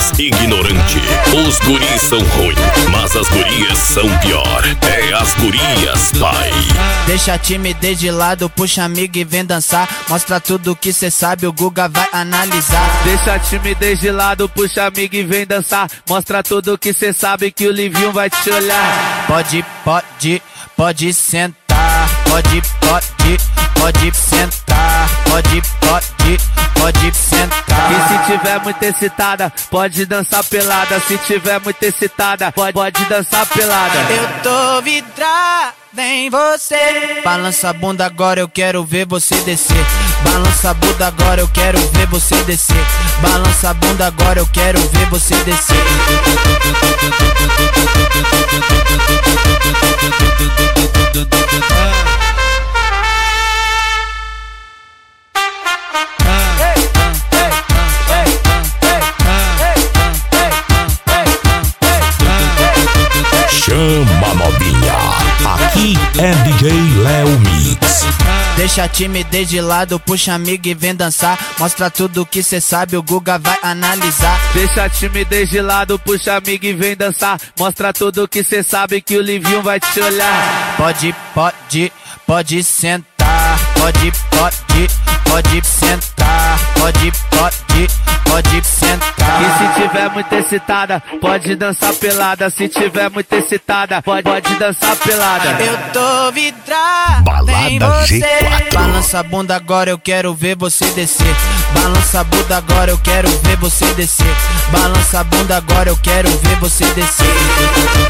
Mix ignorante. Os guris são ruins, mas as gurias são pior. É as gurias, pai. Deixa a timidez de lado, puxa amigo e vem dançar. Mostra tudo que cê sabe, o Guga vai analisar. Deixa a timidez de lado, puxa amigo e vem dançar. Mostra tudo que cê sabe que o Livinho vai te olhar. Pode sentar. Pode sentar. Pode sentar. E se tiver muito excitada, pode dançar pelada. Se tiver muito excitada, pode dançar pelada. Eu tô vidrada em você. Balança a bunda agora, eu quero ver você descer. Balança a bunda agora, eu quero ver você descer. Balança a bunda agora, eu quero ver você descer. Chama novinha, aqui é DJ Léo Mix. Deixa a timidez de lado, puxa amigo e vem dançar. Mostra tudo que cê sabe, o Guga vai analisar. Deixa a timidez de lado, puxa amigo e vem dançar. Mostra tudo que cê sabe que o Livinho vai te olhar. Pode sentar. Pode sentar. Pode sentar. E se tiver muito excitada, pode dançar pelada. Se tiver muito excitada, pode dançar pelada. Eu tô vidrada em Balada você. G4. Balança a bunda agora, eu quero ver você descer. Balança a bunda agora, eu quero ver você descer. Balança a bunda agora, eu quero ver você descer.